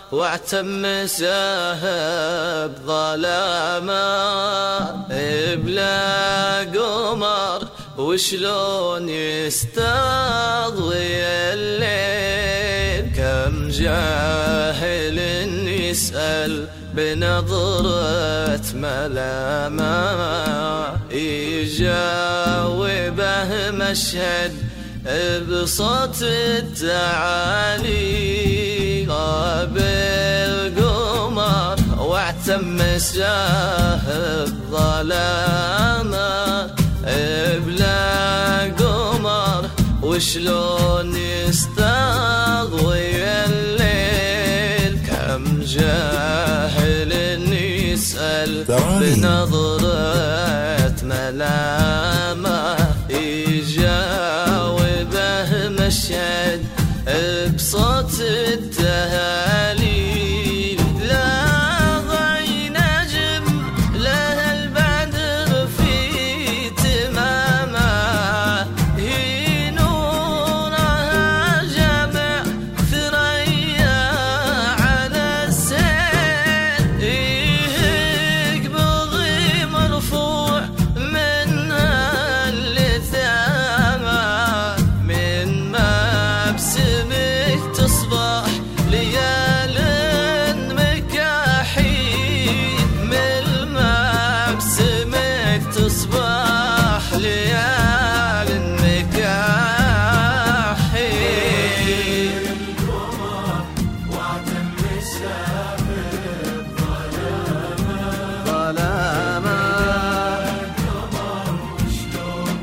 واعتم ساهب ظلاما بلا قمر وشلون يستضوي الليل. كم جاهل يسأل بنظرة ملامة يجاوبه مشهد بصوت التعالي. بالقمر واعتم ساهب ظلاما بلا قمر وشلون يستضوي الليل. كم جاهل يسأل بنظرة ملامة يجاوبه مشهد بصوت التهاليل. لا ضي نجم له البدر في تمامه هي نورها جمع ثريا على السيل. يقبضي مرفوع منها اللثامة من مبسمك تصبح ليال مكاحيل. من مبسمك تصبح ليال مكاحيل. القمر واعتم ساهب ظلاما القمر وشلون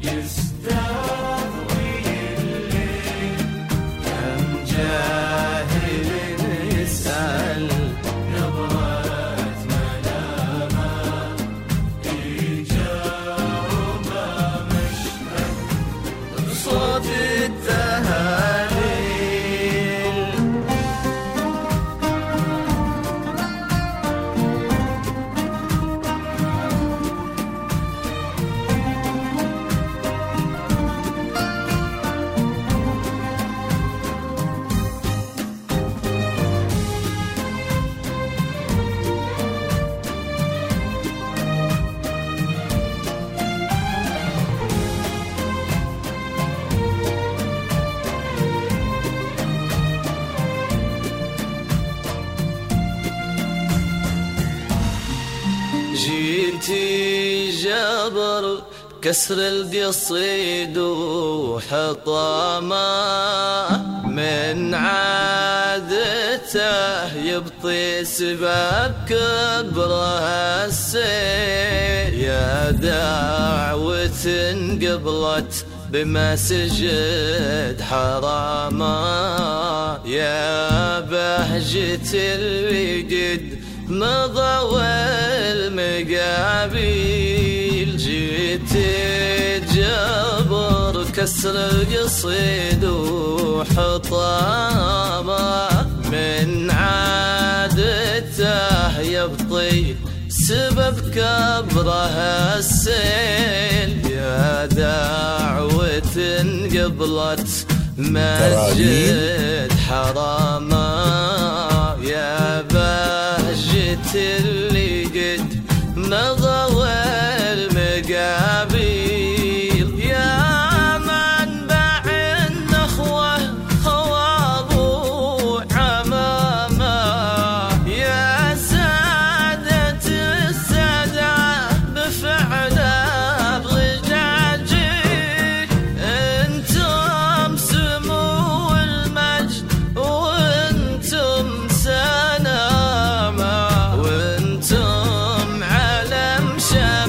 يستضوي الليل. كم جاهل يسأل نظرة ملامة يجاوبه مشهد بصوت التهاليل. جيتي جبر كسر القصيد وحطامه من عادته يبطي سبب كبره السيل. يا دعوة قبلت بمسجد حراما يا بهجة الوجد مضى المقابيل. جيت جبر كسر القصيد وحطامه من عادته يبطي سبب كبره السيل. يا دعوة قبلت مسجد حراما يا بهجة اللي قد مضى المقابيل. يا منبع النخوة خوابوا عمامة يا سادة السادة بفعله بضجاجك. انتم سمو المجد وانتم سنامة وانتم علم شمال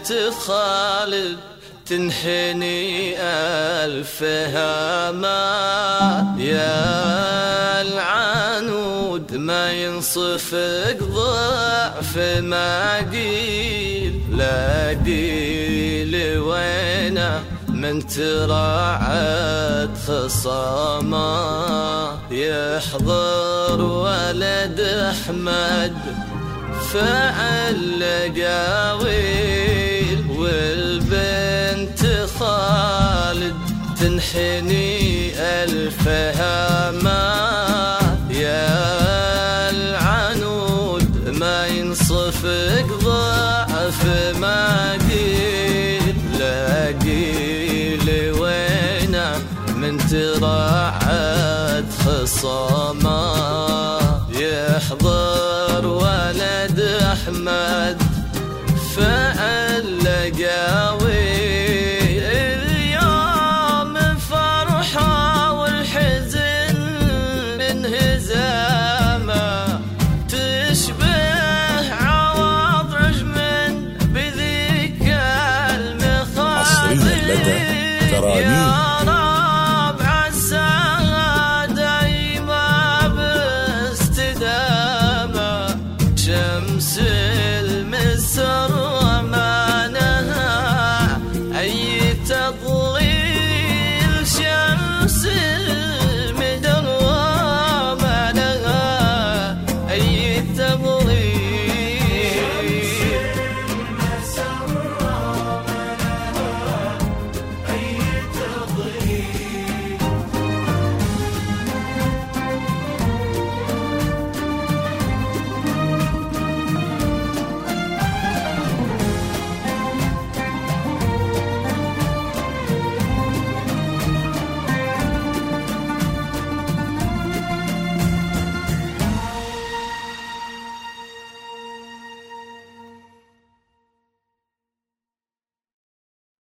بنت خالد تنحني ألف هامة، يا العنود ما ينصفك ضعف ما قيل، لا قيل وينه من تراعت خصامه، يحضر ولد أحمد فعل قاويل، والبنت خالد تنحني ألف هامة، يا العنود ما ينصفك ضعف ما قيل، لا قيل وينه من تراعت خصامه، يحضر ولد أحمد